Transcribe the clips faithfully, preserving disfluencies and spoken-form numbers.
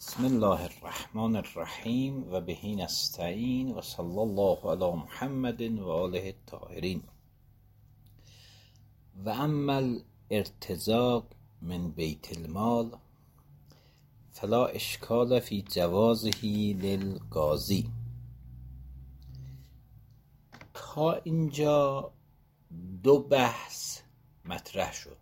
بسم الله الرحمن الرحیم و بهی نستعین و صلی الله علی محمد و آله الطاهرین. و اما الارتزاق من بیت المال فلا اشکال فی جوازه للقاضی. تا اینجا دو بحث مطرح شد: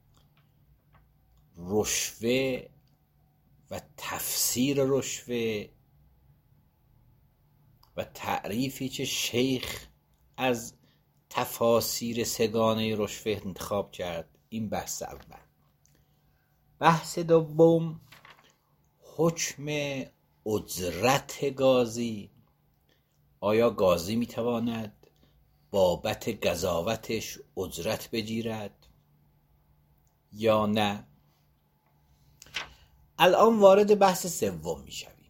رشوه و تفسیر رشوه و تعریفی که شیخ از تفاسیر سگانه رشوه انتخاب کرد. این بحث اول. بحث دوم حکم اجرت قاضی. آیا قاضی میتواند بابت قضاوتش اجرت بگیرد یا نه؟ الان وارد بحث سوم میشویم.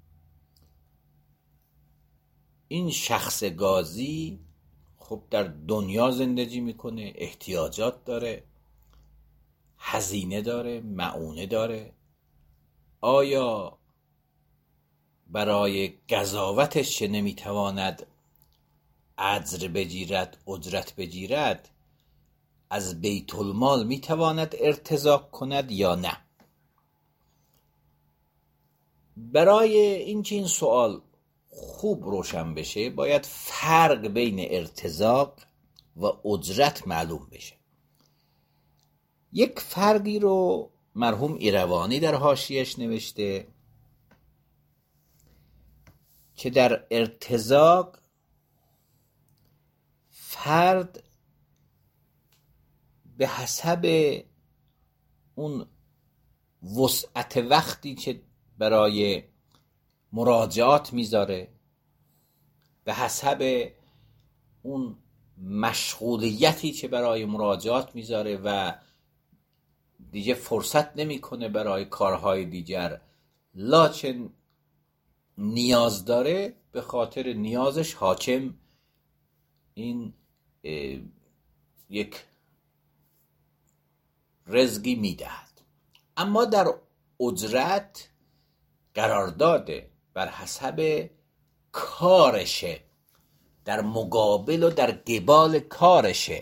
این شخص قاضی خب در دنیا زندگی میکنه، احتیاجات داره، هزینه داره، معونه داره. آیا برای قضاوتش چه نمیتواند اجر بگیرد، اجرت بگیرد، از بیت المال میتواند ارتزاق کند یا نه؟ برای اینکه این سوال خوب روشن بشه باید فرق بین ارتزاق و اجرت معلوم بشه. یک فرقی رو مرحوم ایروانی در حاشیه‌اش نوشته که در ارتزاق فرد به حسب اون وسعت وقتی که برای مراجعات میذاره، به حسب اون مشغولیتی که برای مراجعات میذاره و دیگه فرصت نمیکنه برای کارهای دیگر، لکن نیاز داره، به خاطر نیازش حاکم این یک رزقی میدهد. اما در اجرت قرار داده بر حسب کارشه، در مقابل و در قبال کارشه.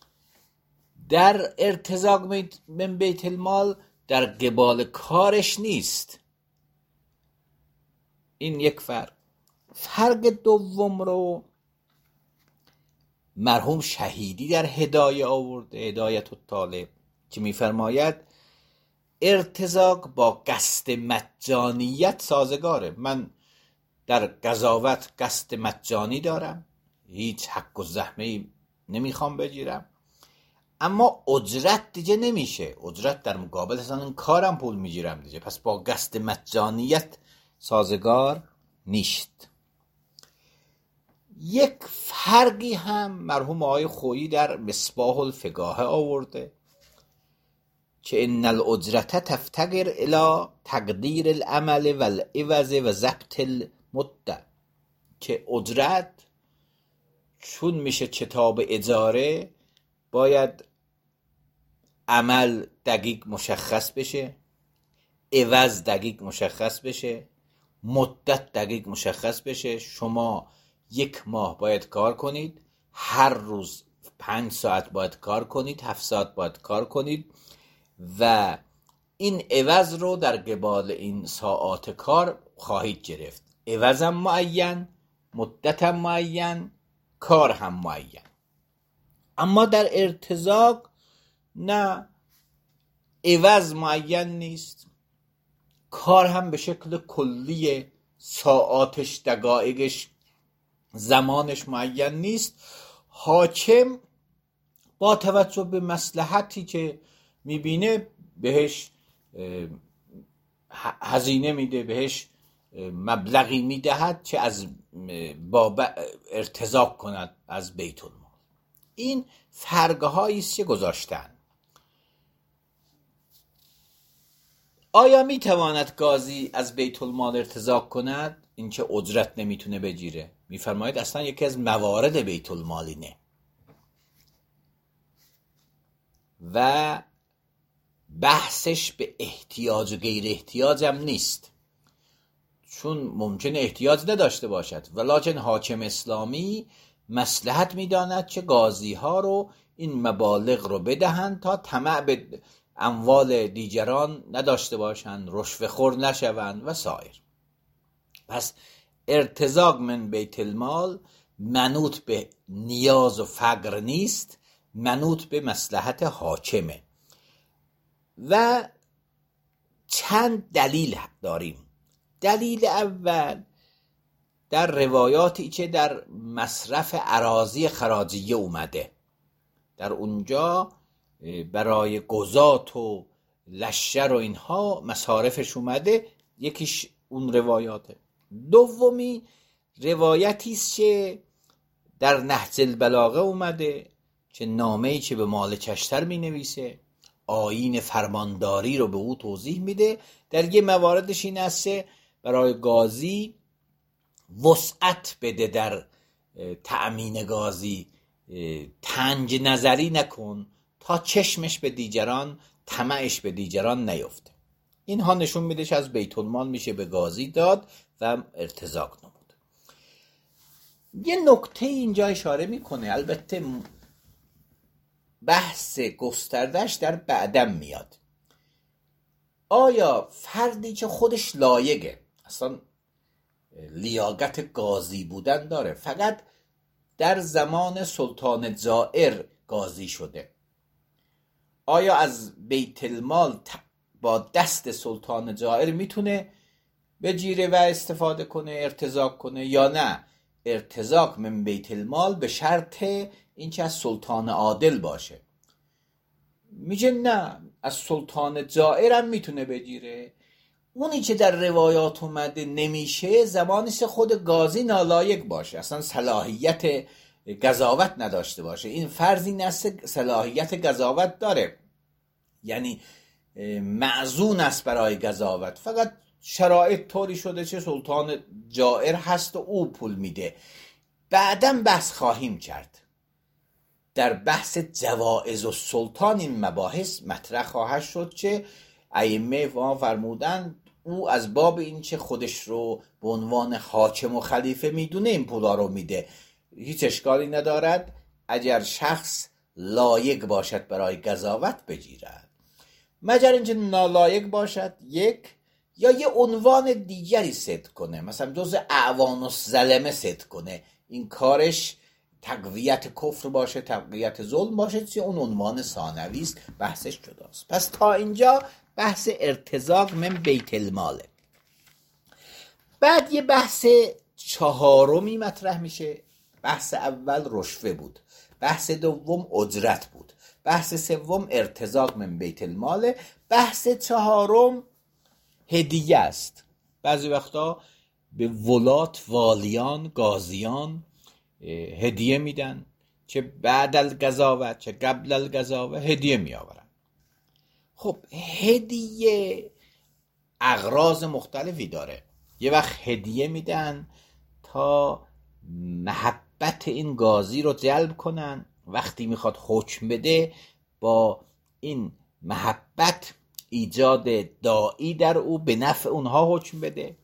در ارتزاق من بیت المال در قبال کارش نیست. این یک فرق. فرق دوم رو مرحوم شهیدی در هدایه آورده، هدایت الطالب، که میفرماید ارتزاق با قصد مجانیت سازگاره. من در قضاوت قصد مجانی دارم، هیچ حق و زحمه‌ای نمیخوام بگیرم، اما اجرت دیگه نمیشه. اجرت در مقابل اصلا این کارم پول میگیرم دیگه، پس با قصد مجانیت سازگار نیست. یک فرقی هم مرحوم آقای خویی در مصباح الفقاهه آورده که ان الاجرت تفتقر الی تقدیر العمل و العوض و ضبط المده، که اجرت چون میشه کتاب اجاره باید عمل دقیق مشخص بشه، عوض دقیق مشخص بشه، مدت دقیق مشخص بشه. شما یک ماه باید کار کنید، هر روز پنج ساعت باید کار کنید، هفت ساعت باید کار کنید و این عوض رو در قبال این ساعات کار خواهید گرفت. عوض هم معین، مدت هم معین، کار هم معین. اما در ارتزاق نه، عوض معین نیست، کار هم به شکل کلی، ساعاتش، دقایقش، زمانش معین نیست. حاکم با توجه به مصلحتی که میبینه بهش هزینه میده، بهش مبلغی میدهد که از باب ارتزاق کند از بیت المال. این فرقهایی است که گذاشتن. آیا میتواند قاضی از بیت المال ارتزاق کند؟ این که اجرت نمیتونه بگیره. میفرماید اصلا یکی از موارد بیت المال اینه و بحثش به احتیاج و غیر احتیاج هم نیست. چون ممکنه احتیاج نداشته باشد، ولکن حاکم اسلامی مصلحت میداند که قاضی ها رو این مبالغ رو بدهند تا طمع به اموال دیگران نداشته باشند، رشوه خور نشوند و سایر. پس ارتزاق من بیت المال منوط به نیاز و فقر نیست، منوط به مصلحت حاکمه. و چند دلیل داریم. دلیل اول در روایاتی که در مصرف اراضی خراجیه اومده، در اونجا برای گزات و لشکر و اینها مصارفش اومده، یکیش اون روایاته. دومی روایتی است که در نهج البلاغه اومده که نامه‌ای که به مالکشتر می نویسه آیین فرمانداری رو به او توضیح میده. در یه مواردش این است برای قاضی وسعت بده در تأمین قاضی، تنج نظری نکن تا چشمش به دیگران، طمعش به دیگران نیفته. اینها نشون میده که از بیت المال میشه به قاضی داد و ارتزاق نمود. یه نکته اینجا اشاره میکنه، البته بحث گستردش در بعدم میاد. آیا فردی که خودش لایقه، اصلا لیاقت قاضی بودن داره، فقط در زمان سلطان جائر قاضی شده، آیا از بیت المال با دست سلطان جائر میتونه بگیره و استفاده کنه، ارتزاق کنه، یا نه ارتزاق من بیت المال به شرط اینکه از سلطان عادل باشه؟ میگه نه، از سلطان جائر هم میتونه بگیره. اونی که در روایات اومده نمیشه، زمانیست خود قاضی نالایق باشه، اصلا صلاحیت قضاوت نداشته باشه. این فرضی نست صلاحیت قضاوت داره، یعنی معزون است برای قضاوت، فقط شرایط طوری شده چه سلطان جائر هست و او پول میده. بعدم بحث خواهیم کرد، در بحث جوائز السلطان این مباحث مطرح خواهد شد که ائمه ما فرمودن او از باب این که خودش رو به عنوان حاکم و خلیفه میدونه این پولا رو میده، هیچ اشکالی ندارد اگر شخص لایق باشد برای قضاوت بگیرد، مگر اینکه نالایق باشد یک، یا یه عنوان دیگری ست کنه، مثلا جز اعوان الظلمه ست کنه، این کارش تقویت کفر باشه، تقویت ظلم باشه، چه اون عنوان ثانوی است، بحثش جداست. پس تا اینجا بحث ارتزاق من بیت الماله. بعد یه بحث چهارمی مطرح میشه. بحث اول رشوه بود، بحث دوم اجرت بود، بحث سوم ارتزاق من بیت الماله، بحث چهارم هدیه است. بعضی وقتا به ولات، والیان، قاضیان هدیه میدن، چه بعد القضاوت چه قبل القضاوت هدیه می آورن. خب هدیه اغراض مختلفی داره. یه وقت هدیه میدن تا محبت این قاضی رو جلب کنن، وقتی میخواد حکم بده با این محبت ایجاد داعی در او به نفع اونها حکم بده.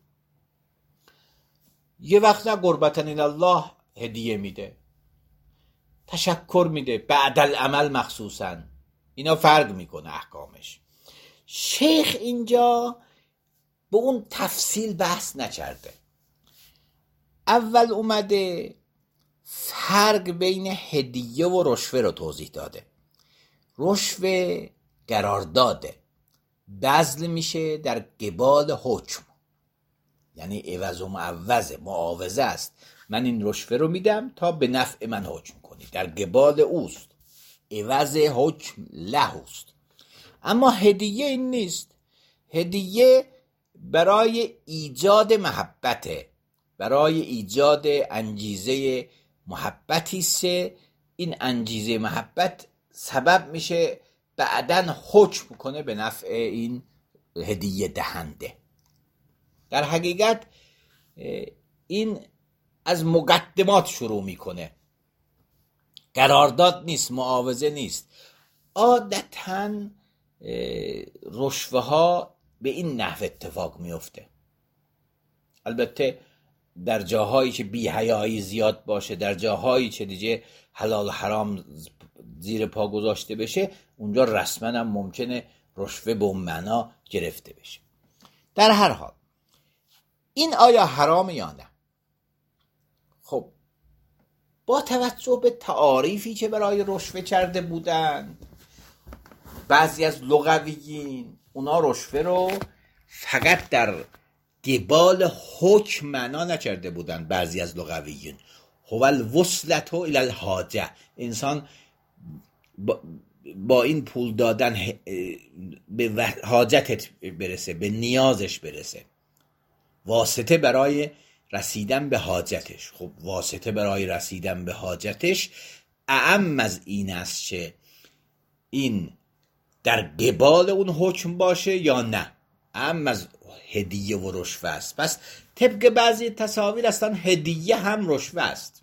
یه وقت نه قربتن الله هدیه میده، تشکر میده، بعد العمل مخصوصا، اینا فرق میکنه احکامش. شیخ اینجا به اون تفصیل بحث نکرده. اول اومده فرق بین هدیه و رشوه رو توضیح داده. رشوه قرارداده، بذل میشه در قبال حکم، یعنی عوض و معوضه، معاوضه است. من این رشوه رو میدم تا به نفع من حکم کنی، در قبال اوست، عوض حکم لهوست. اما هدیه این نیست. هدیه برای ایجاد محبته، برای ایجاد انگیزه محبتی است. این انگیزه محبت سبب میشه بعدن حکم کنه به نفع این هدیه دهنده. در حقیقت این از مقدمات شروع میکنه، قرارداد نیست، معاوضه نیست. عادتاً رشوه ها به این نحو اتفاق میفته. البته در جاهایی که بی حیایی زیاد باشه، در جاهایی که دیگه حلال و حرام زیر پا گذاشته بشه، اونجا رسما هم ممکنه رشوه به اون معنا گرفته بشه. در هر حال این آیا حرام یا نه؟ خب با توجه به تعاریفی که برای رشوه کرده بودند بعضی از لغویین، اونا رشوه رو فقط در قبال حکم معنا نکرده بودند. بعضی از لغویین هو الوصلة الی الحاجه، انسان با, با این پول دادن به حاجتت برسه، به نیازش برسه، واسطه برای رسیدن به حاجتش. خب واسطه برای رسیدن به حاجتش اعم از این است که این در قبال اون حکم باشه یا نه، اعم از هدیه و رشوه است. پس طبق بعضی تصاویر اصلا هدیه هم رشوه است،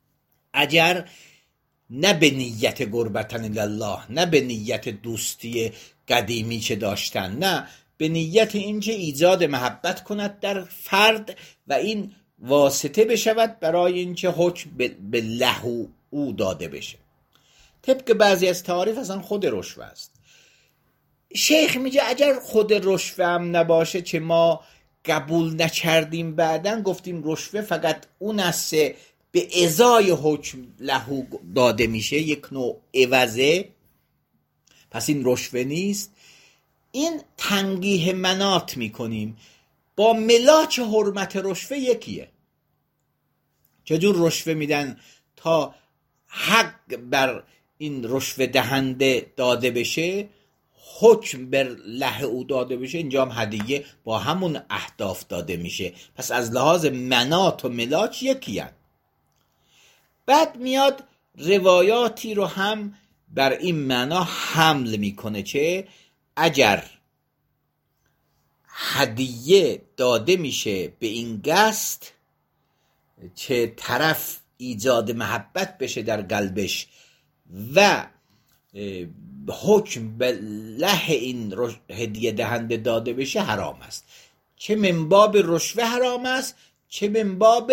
اگر نه به نیت قربتن الله، نه به نیت دوستی قدیمی که داشتن، نه به نیت اینکه ایجاد محبت کند در فرد و این واسطه بشود برای اینکه حکم به له او داده بشه. طبق بعضی از تعاریف اصلا خود رشوه است. شیخ میگه اگر خود رشوه هم نباشه که ما قبول نکردیم، بعدن گفتیم رشوه فقط اون است به ازای حکم له داده میشه، یک نوع عوضه، پس این رشوه نیست. این تنگیه منات میکنیم با ملاک حرمت رشوه یکیه. چجور رشوه میدن تا حق بر این رشوه دهنده داده بشه، حکم بر له او داده بشه، اینجا هم هدیه با همون اهداف داده میشه. پس از لحاظ منات و ملاک یکی هست. بعد میاد روایاتی رو هم بر این معنا حمل میکنه که اگر هدیه داده میشه به این قصد که طرف ایجاد محبت بشه در قلبش و حکم به له این هدیه دهنده داده بشه، حرام است. چه من باب رشوه حرام است، چه من باب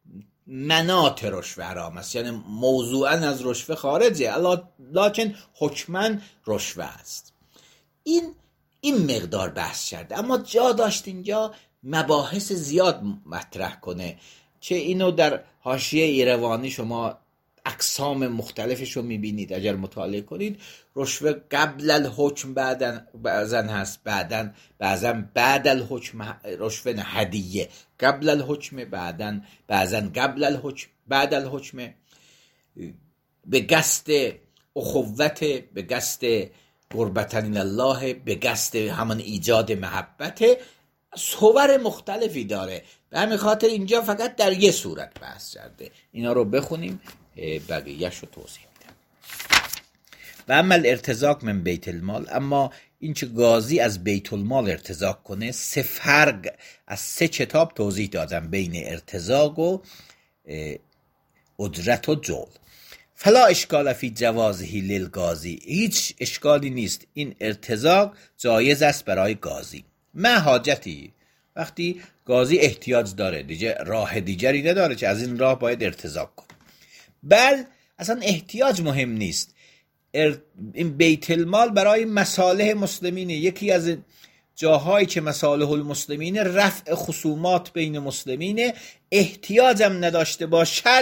منات رشوه حرام است. یعنی موضوعا از رشوه خارجه، لکن حکما رشوه است. این این مقدار بحث کرده، اما جا داشت اینجا مباحث زیاد مطرح کنه که اینو در حاشیه ایروانی شما اقسام مختلفش رو میبینید اگر مطالعه کنید. رشوه قبل الحکم بعدن هست، بعدن بعضن بعد الحکم رشوه، نه هدیه قبل الحکم، بعدن بعضن قبل الحکم بعد الحکم، به قصد اخوت، به قصد قربتن الله، به قصد همان ایجاد محبت. صور مختلفی داره، به همین خاطر اینجا فقط در یه صورت بحث کرده. اینا رو بخونیم بقیه‌اش رو توضیح میدم. و اما الارتزاق من بیت المال، اما این که قاضی از بیت المال ارتزاق کنه، سه فرق از سه کتاب توضیح دادم بین ارتزاق و اجرت و جول. فلا اشکال فی جوازه للقاضی، هیچ اشکالی نیست این ارتزاق جایز است برای قاضی. ما حاجتی، وقتی قاضی احتیاج داره، دیگه راه دیگری نداره که از این راه باید ارتزاق کنه. بل اصلا احتیاج مهم نیست، این بیت المال برای مصالح مسلمینه. یکی از جاهایی که مصالح المسلمین رفع خصومات بین مسلمینه، احتیاجم نداشته باشد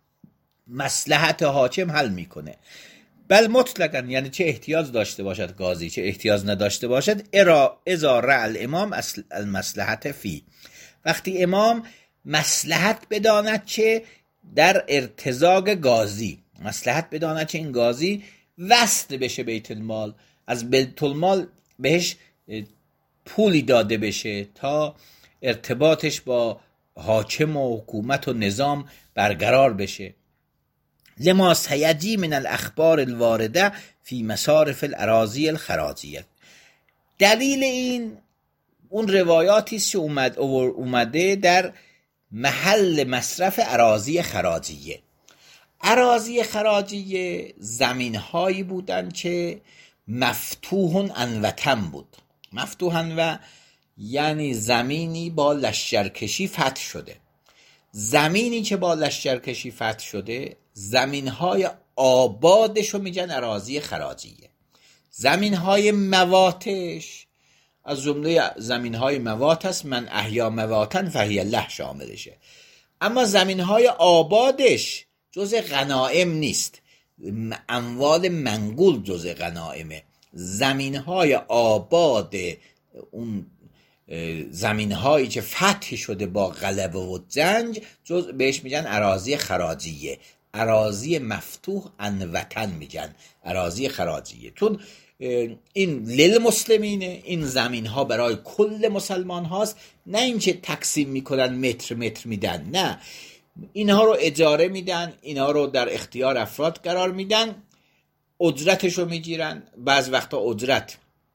مصلحت حاکم حل میکنه. بل مطلقاً، یعنی چه احتیاج داشته باشد قاضی، چه احتیاج نداشته باشد، اذا رأى الامام المصلحت فی، وقتی امام مصلحت بداند که در ارتزاق قاضی، مصلحت بداند که این قاضی وصل بشه بیت المال، از بیت المال بهش پولی داده بشه تا ارتباطش با حاکم و حکومت و نظام برقرار بشه. لما سیجی من الاخبار الوارده فی مصارف الاراضی الخراجیه، دلیل این اون روایاتی است که اومد اومده در محل مصرف اراضی خراجیه. اراضی خراجیه زمین هایی بودن که مفتوحن عن وطن بود. مفتوحن و یعنی زمینی با لشکرکشی فتح شده. زمینی که با لشکرکشی فتح شده زمینهای آبادشو میگن اراضی خراجیه. زمینهای مواتش از جمله زمینهای موات هست، من احیا مواتن فهی الله شاملشه. اما زمینهای آبادش جز غنائم نیست، اموال منقول جز غنائمه. زمینهای آباد اون زمینهایی که فتح شده با غلبه و جنگ جز بهش میگن اراضی خراجیه. اراضی مفتوح عن وطن میگن اراضی خراجیه، چون این للمسلمینه، این زمین ها برای کل مسلمان هاست، نه اینکه تقسیم میکنن متر متر میدن، نه، اینها رو اجاره میدن، اینها رو در اختیار افراد قرار میدن، اجرتش رو میگیرن. بعض وقتا اجرت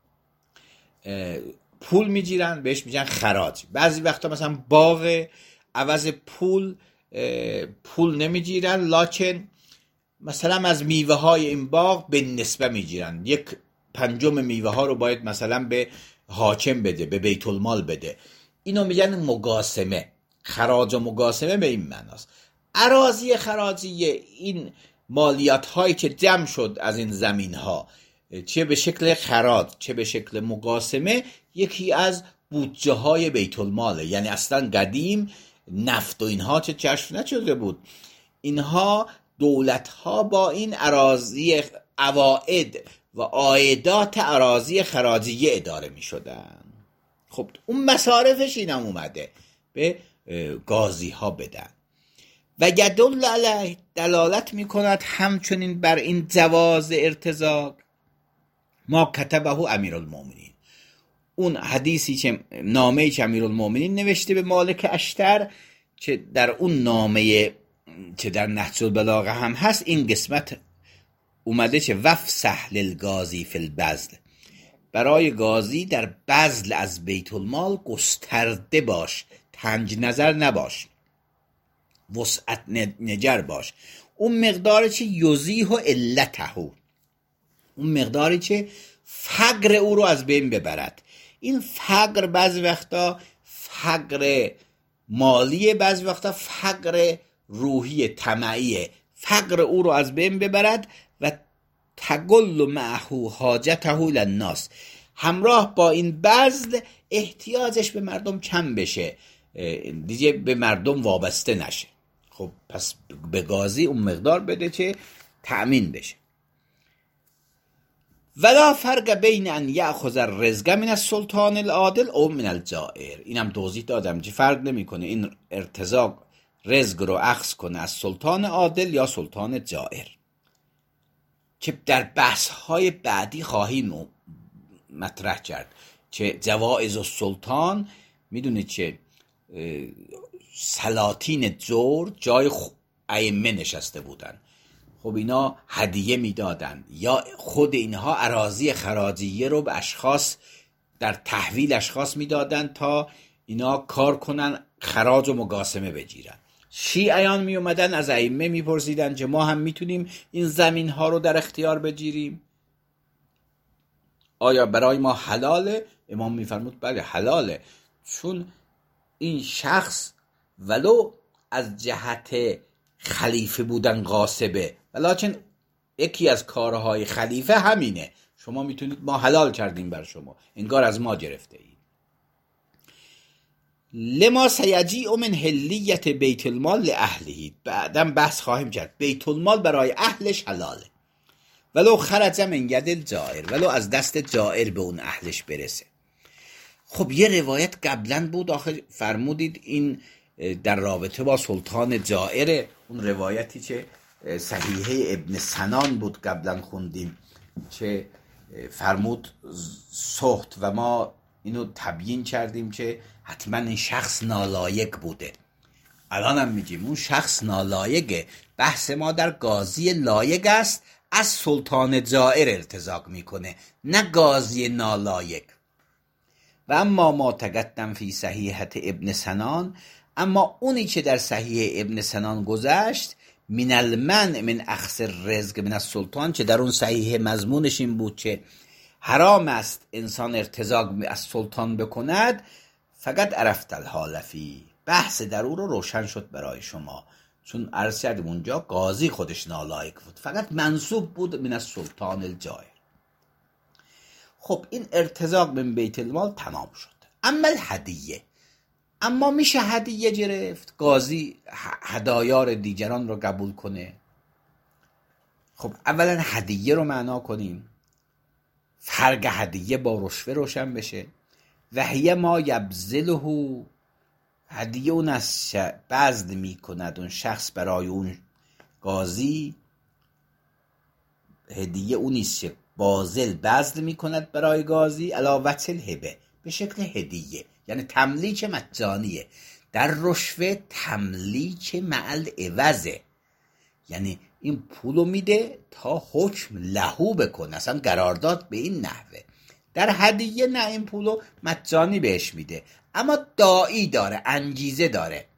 پول میگیرن بهش میگن خراج. بعضی وقتا مثلا باغ عوض پول پول نمیگیرن، لکن مثلا از میوه های این باغ به نسبه میگیرن، یک پنجم میوه ها رو باید مثلا به حاکم بده، به بیت المال بده. اینو میگن مقاسمه. خراج و مقاسمه به این معناست. اراضی خراجیه این مالیات هایی که جمع شد از این زمین ها، چه به شکل خراج چه به شکل مقاسمه، یکی از بودجه های بیت الماله. یعنی اصلا قدیم نفت و اینها چه کشف نشده بود، اینها دولت ها با این اراضی عواید و عایدات اراضی خراجیه اداره می شدن. خب اون مصارفش اینم اومده به قاضی ها بدن. و یدل علیه دلالت می کند همچنین بر این جواز ارتزاق ما کتبه امیرالمومنین، اون حدیثی که نامه‌ای که امیرالمومنین نوشته به مالک اشتر، که در اون نامه که در نهج البلاغه هم هست این قسمت اومده که وفسح للقاضی فی البذل، برای قاضی در بذل از بیت المال گسترده باش، تنگ نظر نباش، وسعت نجر باش. اون مقداری که یزیح و علته، اون مقداری که فقر او رو از بین ببرد. این فقر بعض وقتا فقر مالیه، بعض وقتا فقر روحی طمعیه، فقر او رو از بین ببرد و تقل معه حاجته للناس، همراه با این بذل احتیاجش به مردم کم بشه، دیگه به مردم وابسته نشه. خب پس به قاضی اون مقدار بده که تأمین بشه. ولا فرق بین ان یأخذ الرزق من السلطان العادل او من الجائر. اینم توضیح دادم که فرق نمیکنه این ارتزاق رزق رو اخذ کنه از سلطان عادل یا سلطان جائر، که در بحث های بعدی خواهیم مطرح کرد که جوائز السلطان، میدونید که سلاطین جور جای ائمه نشسته بودن، خب اینا هدیه میدادن یا خود اینها اراضی خراجیه رو به اشخاص در تحویل اشخاص میدادن تا اینا کار کنن، خراج و مقاسمه بگیرن. شیعیان می اومدن از ائمه میپرسیدن که ما هم میتونیم این زمین ها رو در اختیار بگیریم، آیا برای ما حلاله؟ امام میفرمود بله حلاله، چون این شخص ولو از جهت خلیفه بودن غاصبه، ولیکن یکی از کارهای خلیفه همینه، شما میتونید، ما حلال کردیم بر شما، انگار از ما گرفته اید. لما سیجیء من حلیت بیت المال لاهله، بعدم بحث خواهیم کرد بیت المال برای اهلش حلاله، ولو خرج من ید الجائر، ولو از دست جائر به اون اهلش برسه. خب یه روایت قبلا بود آخه فرمودید این در رابطه با سلطان جائر، اون روایتی که صحیحه ابن سنان بود قبلا خوندیم که فرمود سخت و ما اینو تبیین کردیم که حتما این شخص نالایق بوده. الان هم میگیم اون شخص نالایقه، بحث ما در قاضی لایق است از سلطان جائر ارتزاق میکنه، نه قاضی نالایق. و اما ما تقدم فی صحیحه ابن سنان، اما اونی که در صحیح ابن سنان گذشت من المنع من اخذ الرزق من السلطان، که در اون صحیح مضمونش این بود که حرام است انسان ارتزاق از سلطان بکند، فقط عرفت الحال فی، بحث در او رو روشن شد برای شما، چون عرض کردیم اونجا قاضی خودش نالایق بود، فقط منصوب بود من السلطان الجائر. خب این ارتزاق من بیت المال تمام شد. اما الهدیه، اما میشه هدیه گرفت؟ قاضی هدایار دیگران رو قبول کنه؟ خب اولا هدیه رو معنا کنیم، فرق هدیه با رشوه روشن بشه. و هیه ما یبذله، هدیه اون از بذل می کند اون شخص برای اون قاضی، هدیه اونیست که باذل بذل می کند برای قاضی، علاوه الهبه، به شکل هدیه، یعنی تملیک مجانیه. در رشوه تملیک معل عوضه، یعنی این پولو میده تا حکم لهو بکنه، اصلا قرارداد به این نحوه. در هدیه نه، این پولو مجانی بهش میده اما داعی داره، انگیزه داره.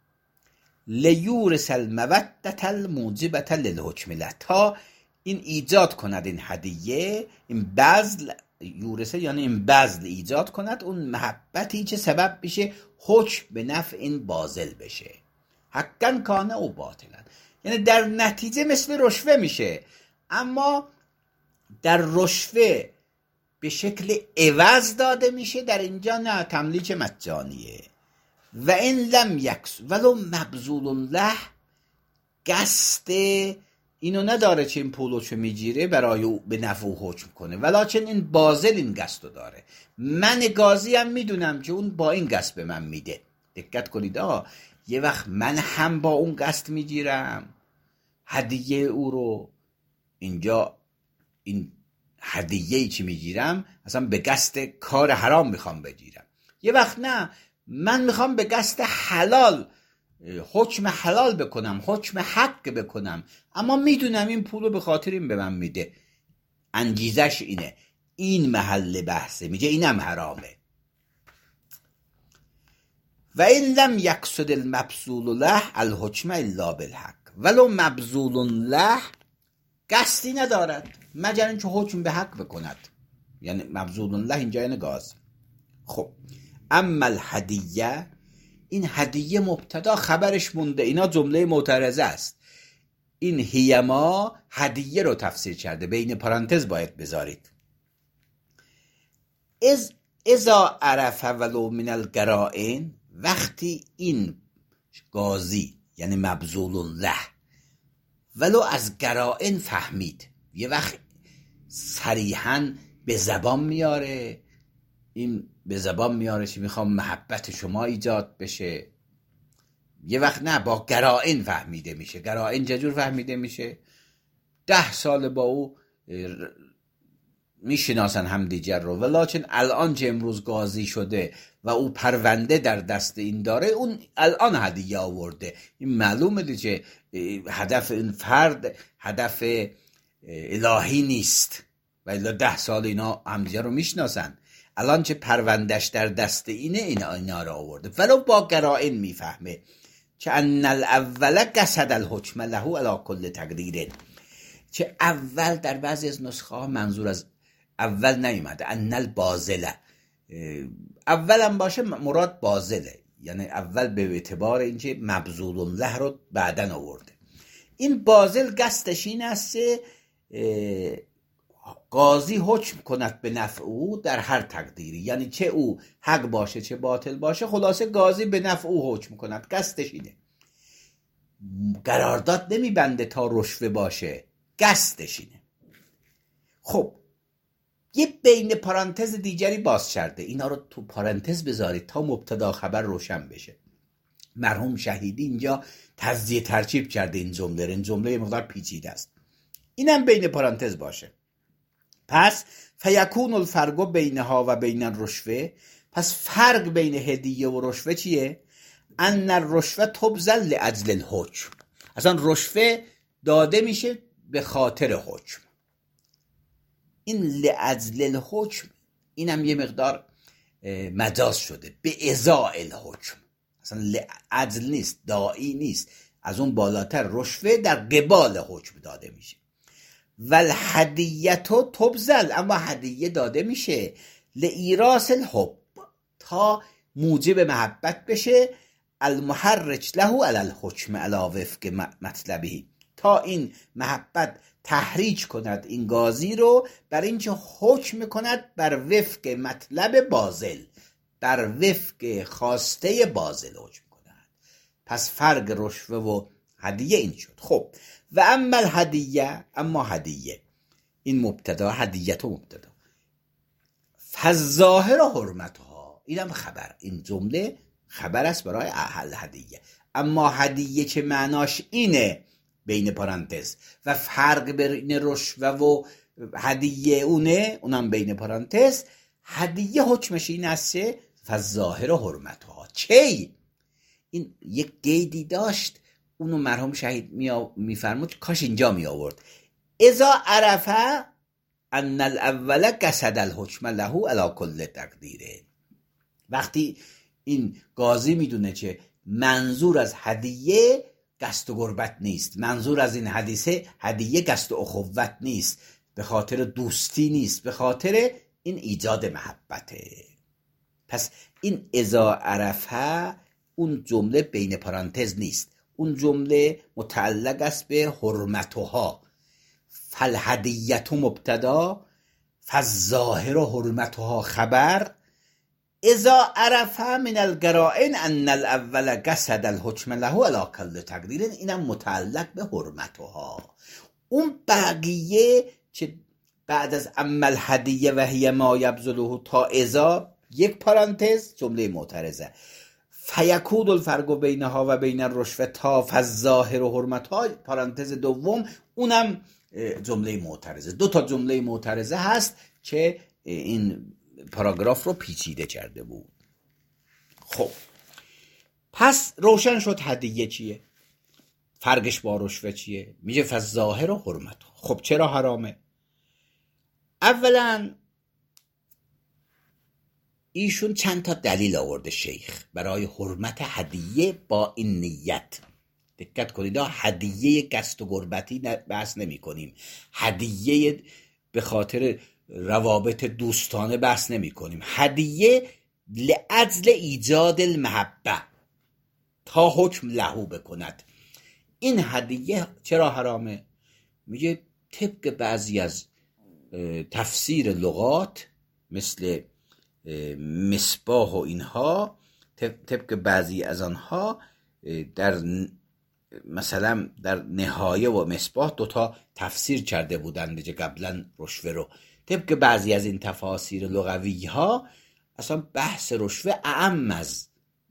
لیورث المودة الموجبة للحکم له، تا این ایجاد کند، این هدیه، این بذل، یورثه یعنی این بذل ایجاد کند اون محبتی که سبب بشه حکم به نفع این باذل بشه، حقا کانه او باطلا، یعنی در نتیجه مثل رشوه میشه، اما در رشوه به شکل عوض داده میشه، در اینجا نه، تملیک مجانیه. و این لم یکس ولو مبذول له، قصد اینو نداره که این پولو چه میگیره برای او به نفع او حکم کنه، ولیکن این باذل این قصدو داره. من قاضی هم میدونم که اون با این قصد به من میده. دقت کنید آقا، یه وقت من هم با اون قصد میگیرم هدیه او رو، اینجا این هدیه‌ای که میگیرم اصلا به قصد کار حرام میخوام بگیرم، یه وقت نه، من میخوام به قصد حلال حکم حلال بکنم، حکم حق بکنم، اما میدونم این پولو به خاطر این به من میده، انگیزش اینه. این محل بحثه، میگه اینم حرامه. و این لم یقصد المبذول له الحکم الا بالحق، ولو مبذول له، قصدی ندارد مگر اینکه حکم به حق بکند، یعنی مبذول له اینجا یعنی قاضی. خب اما الهدیه، این هدیه مبتدا خبرش مونده، اینا جمله معترضه است. این هیما هدیه رو تفسیر کرده، بین پرانتز باید بذارید. از اذا عرف ولو من القرائن، وقتی این قاضی یعنی مبذول له ولو از قرائن فهمید، یه وقت صریحاً به زبان میاره، این به زبان میاره که میخوام محبت شما ایجاد بشه، یه وقت نه، با قرائن فهمیده میشه. قرائن چجور فهمیده میشه؟ ده سال با او میشناسن هم دیگر رو، ولیکن الان که امروز قاضی شده و او پرونده در دست این داره، اون الان هدیه آورده، این معلومه دیگه هدف این فرد هدف الهی نیست، و الا ده سال اینا هم دیگر رو میشناسن، الان که پروندهش در دست اینه، اینا اینا رو آورده. ولو با قرائن میفهمه که ان الاول قصد الحکم له علی کل تقدیر، که اول در بعضی از نسخه ها منظور از اول نیومده، ان الباذله، اول هم باشه مراد باذله، یعنی اول به اعتبار اینکه مبذول له رو بعدن آورده. این باذل قصدش این است قاضی حکم کند به نفع او در هر تقدیری، یعنی چه او حق باشه چه باطل باشه، خلاصه قاضی به نفع او حکم کند، قصدش اینه. قرارداد نمیبنده تا رشوه باشه، قصدش اینه. خب یه بین پرانتز دیگری باز کرده، اینا رو تو پرانتز بذارید تا مبتدا خبر روشن بشه. مرحوم شهیدی اینجا تجزیه ترکیب کرده این جمله، این جمله مقدار پیچیده است، اینم بین پرانتز باشه. پس فیکون الفرق بینها و بین الرشوه، پس فرق بین هدیه و رشوه چیه؟ ان الرشوه تبذل لاجل الحکم، اصلا رشوه داده میشه به خاطر حکم. این لاجل الحکم اینم یه مقدار مجاز شده، به ازاء الحکم، اصلا لاجل نیست، داعی نیست، از اون بالاتر رشوه در قبال حکم داده میشه. والهدیه تبذل، اما هدیه داده میشه لایراث الحب، تا موجب محبت بشه، المحرج له علی الحکم علی وفق مطلبی، تا این محبت تحریج کند این قاضی رو بر اینکه حکم کند بر وفق مطلب باطل، بر وفق خواسته باطل حکم کند. پس فرق رشوه و هدیه این شد. خب و اما الهدیه، اما هدیه، این مبتدا، هدیت و مبتدا، فالظاهر حرمتها، اینم خبر، این جمله خبر است برای اهل هدیه. اما هدیه که معناش اینه بین پرانتز و فرق بین رشوه و هدیه اونه، اونم بین پرانتز. هدیه حکمش این است فالظاهر حرمتها. چی؟ این یک قیدی داشت، اونو مرحوم شهید میفرمود کاش اینجا می آورد. اذا عرفه ان الاول قصد الحکم له علی کل تقدیره، وقتی این قاضی میدونه که منظور از هدیه قصد و قربت نیست، منظور از این حدیثه هدیه قصد و اخوت نیست، به خاطر دوستی نیست، به خاطر این ایجاد محبته. پس این اذا عرفه اون جمله بین پرانتز نیست، اون جمله متعلق است به حرمتها. فالهدیت مبتدا، فالظاهر حرمتها خبر. اذا عرفه من القرائن ان الاول قصد الحکم له علی کل تقدیر، اینم متعلق به حرمتها. اون بقیه که بعد از اما الهدیه و هی ما یبذله تا اذا یک پرانتز جمله معترضه، فیکون الفرق بینها و بین الرشوه تا فالظاهر و حرمتها پرانتز دوم، اونم جمله معترضه. دو تا جمله معترضه هست که این پاراگراف رو پیچیده کرده بود. خب پس روشن شد هدیه چیه، فرقش با رشوه چیه، میگه فالظاهر و حرمتها. خب چرا حرامه؟ اولا ایشون چند تا دلیل آورده شیخ برای حرمت هدیه با این نیت. دقت کنید، هدیه قصد و قربتی بحث نمی کنیم، هدیه به خاطر روابط دوستانه بحث نمی کنیم، هدیه لأجل ایجاد المحبه تا حکم لهو بکند. این هدیه چرا حرامه؟ میگه طبق بعضی از تفسیر لغات مثل مصباح و اینها، طبق بعضی از آنها در مثلا در نهایه و مصباح دوتا تفسیر کرده بودند که قبلا رشوه رو. طبق بعضی از این تفاسیر لغوی ها اصلا بحث رشوه اعم از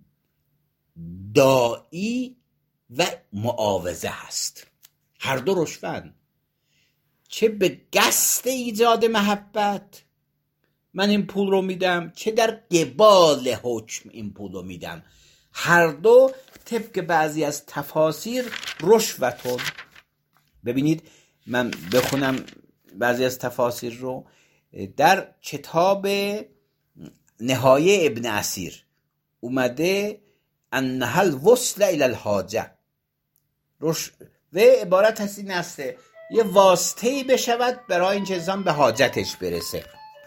داعی و معاوضه هست. هر دو رشوه‌اند، چه به قصد ایجاد محبت من این پول رو میدم، چه در قبال حکم این پول رو میدم، هر دو طبق بعضی از تفاسیر رشوتون. ببینید من بخونم بعضی از تفاسیر رو. در کتاب نهایه ابن اسیر اومده انها الوصل الی الحاجه، رشوه عبارت هست این است یه واسطه‌ای بشود برای اینکه انسان به حاجتش برسه.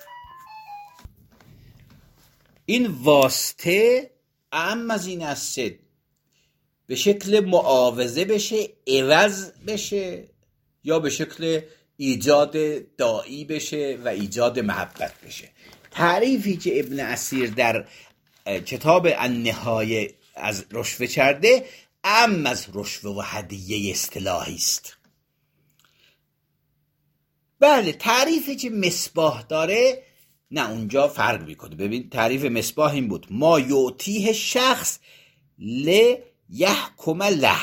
این واسطه اعم از این است به شکل معاوضه بشه، عوض بشه، یا به شکل ایجاد داعی بشه و ایجاد محبت بشه. تعریفی که ابن اسیر در کتاب النهایه از رشوه کرده اعم از رشوه و هدیه اصطلاحی است. بله تعریفی که مصباح داره نه، اونجا فرق میکنه. ببین تعریف مصباح این بود ما یعطیه شخص لیحکم له،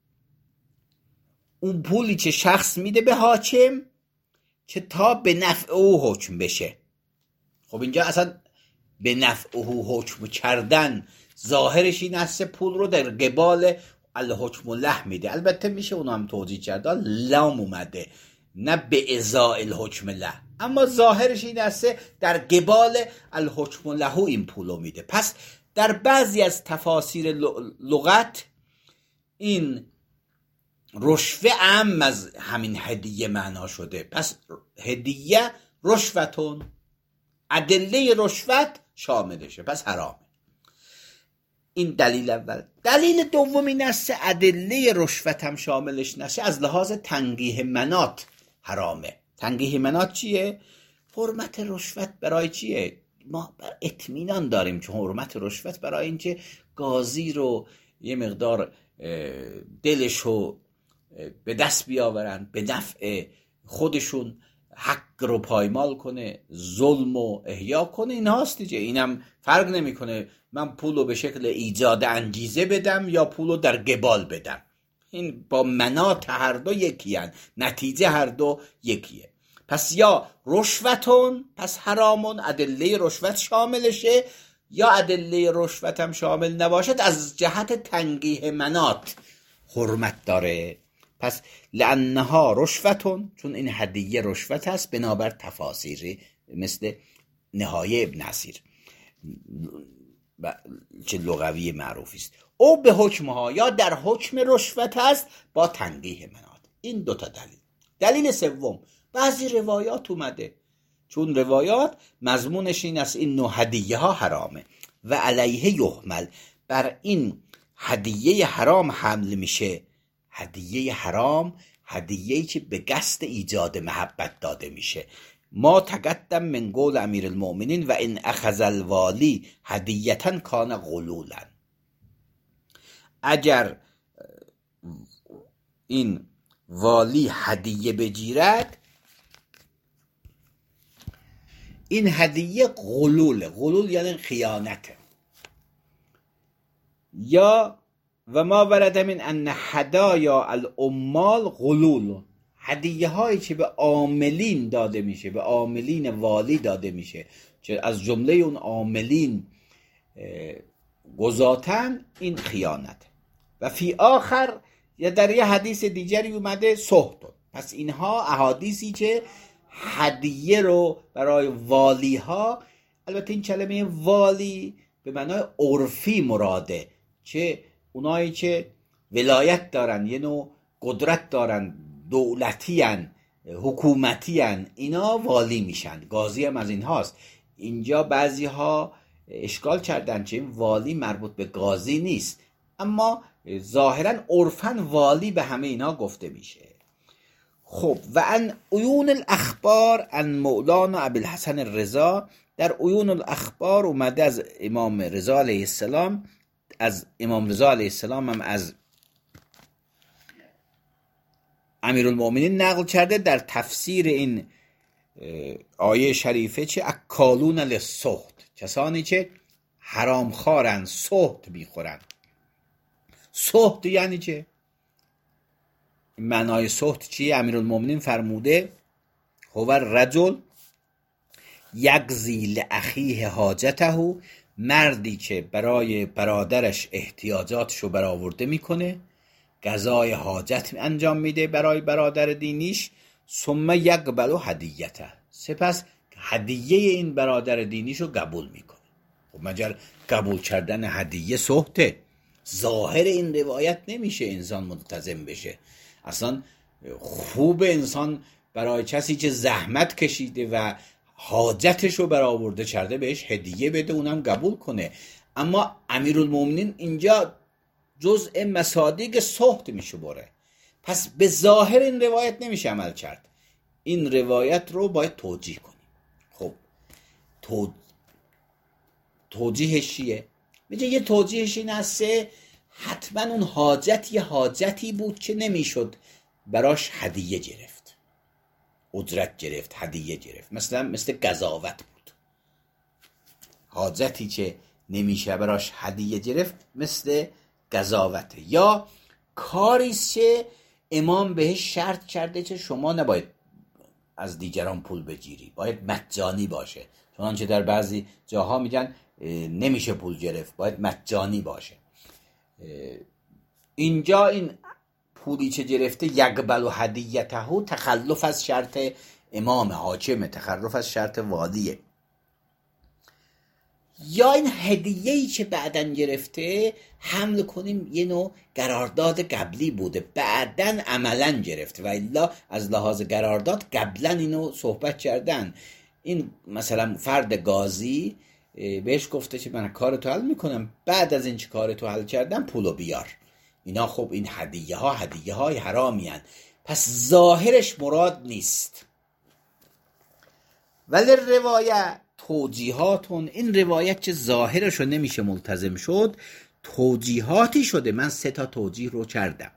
اون پولی که شخص میده به حاکم که تا به نفع او حکم بشه. خب اینجا اصلا به نفع او حکم کردن ظاهرش این است پول رو در قبال الحکم له میده. البته میشه اونو هم توضیح کرد، لام اومده نه به ازاء الحکم له، اما ظاهرش این است در قبال الحکم له این پولو میده. پس در بعضی از تفاسیر لغت این رشوه عام از همین هدیه معنا شده. پس هدیه رشوتون، ادله رشوت شاملشه، پس حرامه. این دلیل اول. دلیل دوم این است ادله رشوت هم شاملش نشه، از لحاظ تنگیه منات حرامه. تنگیه منات چیه؟ حرمت رشوت برای چیه؟ ما اطمینان داریم که حرمت رشوت برای اینکه قاضی رو یه مقدار دلش رو به دست بیاورن، به نفع خودشون حق رو پایمال کنه، ظلم رو احیا کنه، این هاست دیگه. اینم فرق نمی کنه من پول رو به شکل ایجاد انگیزه بدم یا پول رو در قبال بدم، این با منات هر دو یکی هن. نتیجه هر دو یکیه. پس یا رشوتون پس حرامون، ادله رشوت شاملشه، یا ادله رشوت هم شامل نباشد، از جهت تنگیه منات حرمت داره. پس لانها رشوتون، چون این هدیه رشوت هست، بنابر تفاسیری مثل نهایه ابن اسیر چه لغوی معروفی است، او به حکمها، یا در حکم رشوت هست با تنگیه منات. این دوتا دلیل. دلیل سوم، بعضی روایات اومده، چون روایات مضمونش این است این نوع هدیه ها حرامه و علیه یحمل، بر این هدیه حرام حمل میشه. هدیه حرام هدیه‌ای که به قصد ایجاد محبت داده میشه. ما تقدم من قول امیر المؤمنین و ان اخذ الوالی هدیه‌تن کان غلولا. اگر این والی هدیه بگیرد، این هدیه غلول، غلول یعنی خیانته. یا و ما ورد من ان هدایا العمال غلول، هدیه هایی که به عاملین داده میشه، به عاملین والی داده میشه، که از جمله اون عاملین گزاتن، این خیانت. و فی آخر، یا در یه حدیث دیگری اومده سهتون. پس اینها احادیثی که هدیه رو برای والی ها، البته این کلمه والی به معنای عرفی مراده، که اونایی که ولایت دارن، یه نوع قدرت دارن، دولتی هن، حکومتی هن، اینا والی میشن. قاضی هم از این هاست. اینجا بعضی ها اشکال کردن که این والی مربوط به قاضی نیست، اما ظاهرا عرفاً والی به همه اینا گفته میشه. خب و ان عیون الاخبار ان مولانا ابوالحسن الرضا، در عیون الاخبار اومده از امام رضا علیه السلام، از امام رضا علیه السلام هم از امیرالمؤمنین نقل کرده در تفسیر این آیه شریفه، چه اکالون للسحت، کسانی که حرامخوارن، سحت میخورن. سحت یعنی چه؟ معنای سحت چیه؟ امیرالمؤمنین فرموده هو الرجل یقضی لاخیه حاجته، مردی که برای برادرش احتیاجاتشو برآورده میکنه، قضای حاجت انجام میده برای برادر دینیش، ثم یقبل هدیته، سپس هدیه این برادر دینیشو قبول میکنه. خب مگر قبول کردن هدیه سحته؟ ظاهر این روایت نمیشه انسان ملتزم بشه. اصلا خوب انسان برای کسی که زحمت کشیده و حاجتشو برآورده کرده بهش هدیه بده، اونم قبول کنه. اما امیرالمؤمنین اینجا جزء مصادیق سحت میشه بره. پس به ظاهر این روایت نمیشه عمل کرد. این روایت رو باید توجیه کنیم. خب تو... توجیهش چیه؟ میگه یه توجیهش این است حتما اون حاجت یه حاجتی بود که نمیشد براش هدیه گرفت، اجرت گرفت، هدیه گرفت. مثلا مثل قضاوت بود، حاجتی که نمیشه براش هدیه گرفت مثل قضاوت. یا کاریست که امام بهش شرط کرده که شما نباید از دیگران پول بگیری، باید مجانی باشه. چنانچه در بعضی جاها میگن نمیشه پول گرفت، باید مجانی باشه. اینجا این پولی که گرفته یقبل و هدیته، تخلف از شرط امام حاکمه، تخلف از شرط والیه. یا این هدیه‌ای که بعدن گرفته حمل کنیم یه نوع قرارداد قبلی بوده، بعدن عملا گرفته، و الا از لحاظ قرارداد قبلا اینو صحبت کردن. این مثلا فرد قاضی بهش گفته که من کارتو حل میکنم، بعد از این که کارتو حل کردم پولو بیار. اینا خب این هدیه ها هدیه های حرامی هن. پس ظاهرش مراد نیست. ولی روایت توجیهاتون، این روایت که ظاهرش رو نمیشه ملتزم شد، توجیهاتی شده. من سه تا توجیه رو کردم.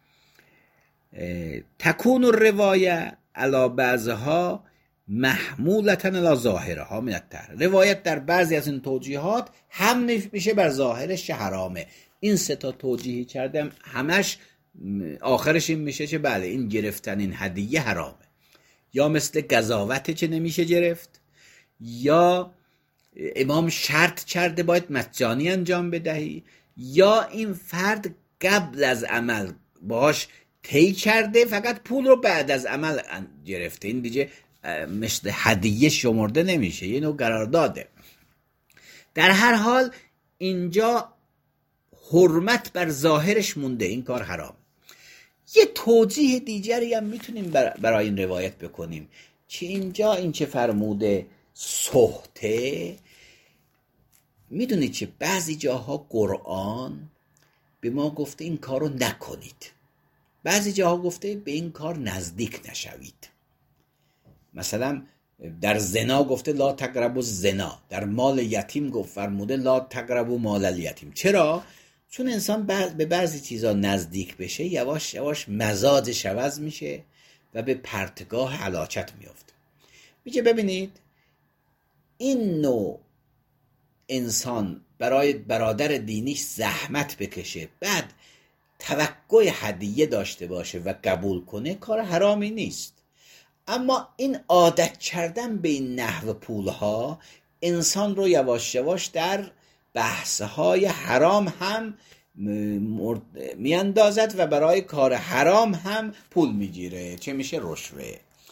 تکون الروایه علی بعضها محمولتن علی ظاهرها من الطهر. روایت در بعضی از این توجیهات هم میشه بر ظاهرش حرامه. این سه تا توجیهی کردم، همش آخرش این میشه که بله این گرفتن این هدیه حرامه. یا مثل قضاوته که نمیشه گرفت، یا امام شرط کرده باید مجانی انجام بدهی، یا این فرد قبل از عمل باش طی کرده فقط پول رو بعد از عمل گرفته. این دیگه مثل هدیه شمرده نمیشه، یه نوع قرارداده. در هر حال اینجا حرمت بر ظاهرش مونده، این کار حرام. یه توجیه دیگری هم میتونیم برای این روایت بکنیم که اینجا این چه فرموده سهته. میدونید که بعضی جاها قرآن به ما گفته این کار رو نکنید، بعضی جاها گفته به این کار نزدیک نشوید. مثلا در زنا گفته لا تقربوا الزنا، در مال یتیم گفت فرموده لا تقربوا مال الیتیم. چرا؟ چون انسان به بعضی چیزا نزدیک بشه یواش یواش مزاجش عوض میشه و به پرتگاه هلاکت میفته. میگه ببینید این نوع انسان برای برادر دینیش زحمت بکشه، بعد توقع هدیه داشته باشه و قبول کنه، کار حرامی نیست. اما این عادت کردن به این نحو پولها انسان رو یواش یواش در بحثهای حرام هم میاندازد و برای کار حرام هم پول میگیره، چه میشه رشوه.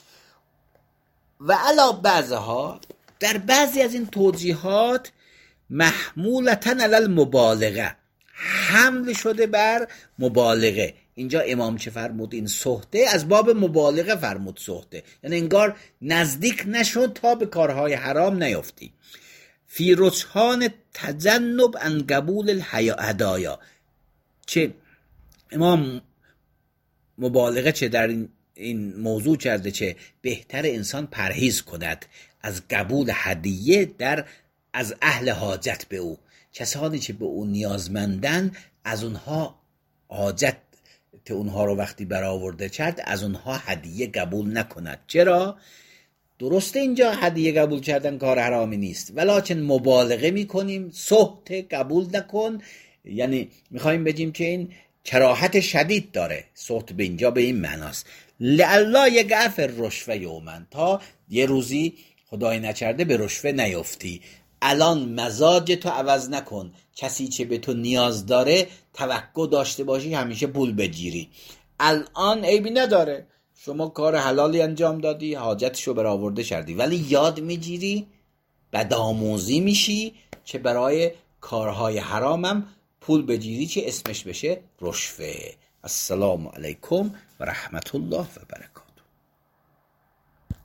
و علا بعضها، در بعضی از این توجیهات محمولتن علی المبالغه، حمل شده بر مبالغه. اینجا امام چه فرمود؟ این سهته از باب مبالغه فرمود سهته، یعنی انگار نزدیک نشد تا به کارهای حرام نیفتی. فی رجحان تجنب عن قبول الهدایا، چه امام مبالغه چه در این این موضوع کرده چه بهتر انسان پرهیز کند از قبول هدیه در از اهل حاجت به او، کسانی که به او نیازمندن، از اونها حاجت اونها رو وقتی برآورده کرد از اونها هدیه قبول نکند. چرا؟ درسته اینجا هدیه قبول کردن کار حرامی نیست، ولکن مبالغه میکنیم سهت قبول نکن، یعنی میخوایم بگیم که این کراهت شدید داره. سهت به اینجا به این معناست لعلا یقع فی الرشوه یوما، تا یه روزی خدای نکرده به رشوه نیفتی. الان مزاج تو عوض نکن، کسی که به تو نیاز داره توقع داشته باشی همیشه پول بگیری. الان عیبی نداره، شما کار حلالی انجام دادی، حاجتشو برآورده کردی، ولی یاد میگیری، بدآموزی میشی که برای کارهای حرامم پول بگیری که اسمش بشه رشوه. السلام علیکم و رحمت الله و برکاته.